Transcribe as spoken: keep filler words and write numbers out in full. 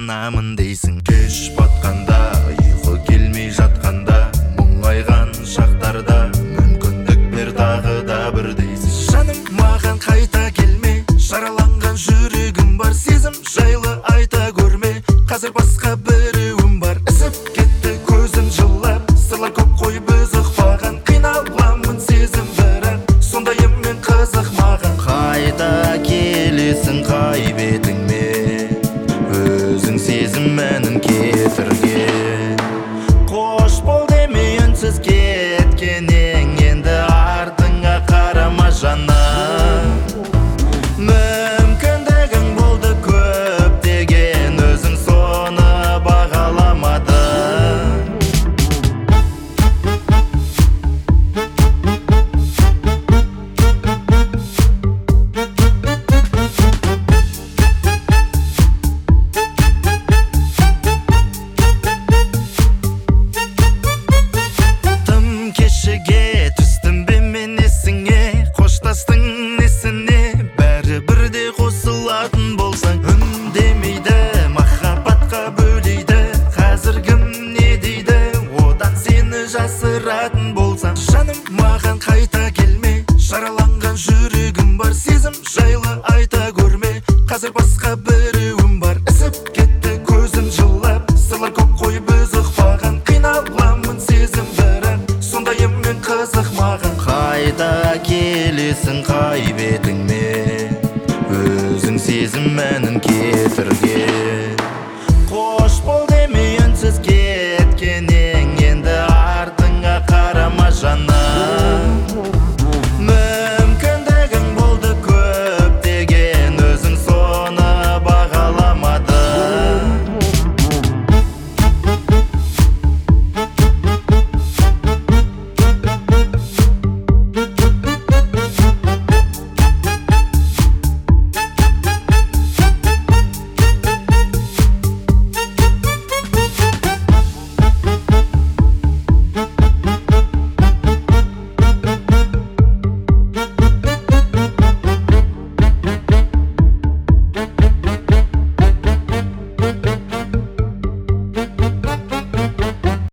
сағынамын дейсің. Кеш батқанда, ұйқы келмей жатқанда, мұңайған шақтарда мүмкіндік бер тағы да бір дейсің. Жаным, маған қайта келме, жараланған жүрегім бар, сезім жайлы айта көрме, қазір басқа біреуім бар. Ісіп кетті көзім жылап, сырлар көп қой біз ұқпаған, қиналамын сезім бірақ сондайыммен қызық маған. Қайта келесің қай бетіңмен, өзің сезім мәні